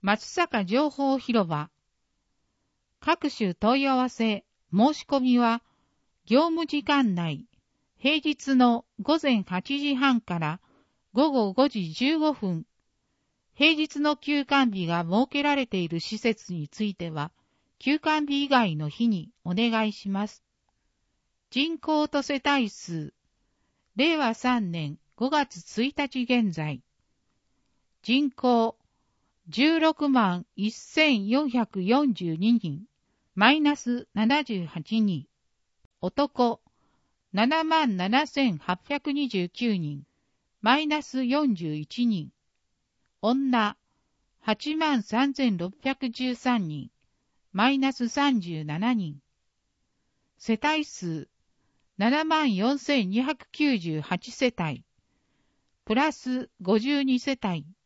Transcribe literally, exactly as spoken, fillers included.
松坂情報広場。各種問い合わせ、申し込みは、業務時間内、平日の午前はちじはんから午後ごじじゅうごふん、平日の休館日が設けられている施設については、休館日以外の日にお願いします。人口と世帯数、れいわさんねんごがつついたち現在、人口じゅうろくまんせんよんひゃくよんじゅうににん、マイナスななじゅうはちにん、男ななまんななせんはっぴゃくにじゅうきゅうにん、マイナスよんじゅういちにん、女はちまんさんぜんろっぴゃくじゅうさんにん、マイナスさんじゅうななにん、世帯数ななまんよんせんにひゃくきゅうじゅうはちせたい、プラスごじゅうにせたい、